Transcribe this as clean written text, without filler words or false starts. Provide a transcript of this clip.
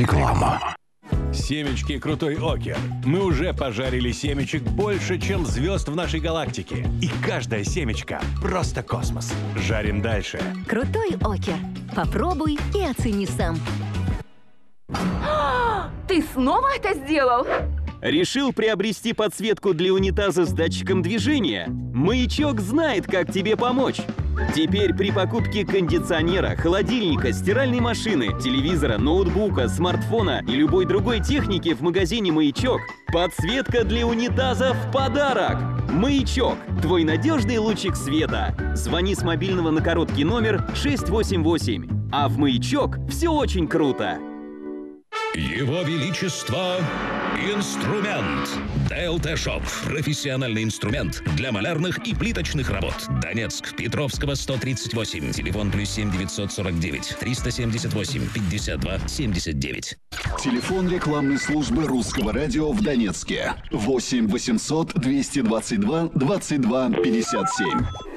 Реклама. Семечки Крутой Окер. Мы уже пожарили семечек больше, чем звезд в нашей галактике. И каждая семечка – просто космос. Жарим дальше. Крутой Окер. Попробуй и оцени сам. Ты снова это сделал? Решил приобрести подсветку для унитаза с датчиком движения? Маячок знает, как тебе помочь. Теперь при покупке кондиционера, холодильника, стиральной машины, телевизора, ноутбука, смартфона и любой другой техники в магазине «Маячок» подсветка для унитаза в подарок! «Маячок» – твой надежный лучик света. Звони с мобильного на короткий номер 688. А в «Маячок» все очень круто! Его Величество инструмент. ДЛТ Shop. Профессиональный инструмент для малярных и плиточных работ. Донецк, Петровского, 138. Телефон +7 949 378 52 79. Телефон рекламной службы Русского радио в Донецке. 8 800 222 22 57.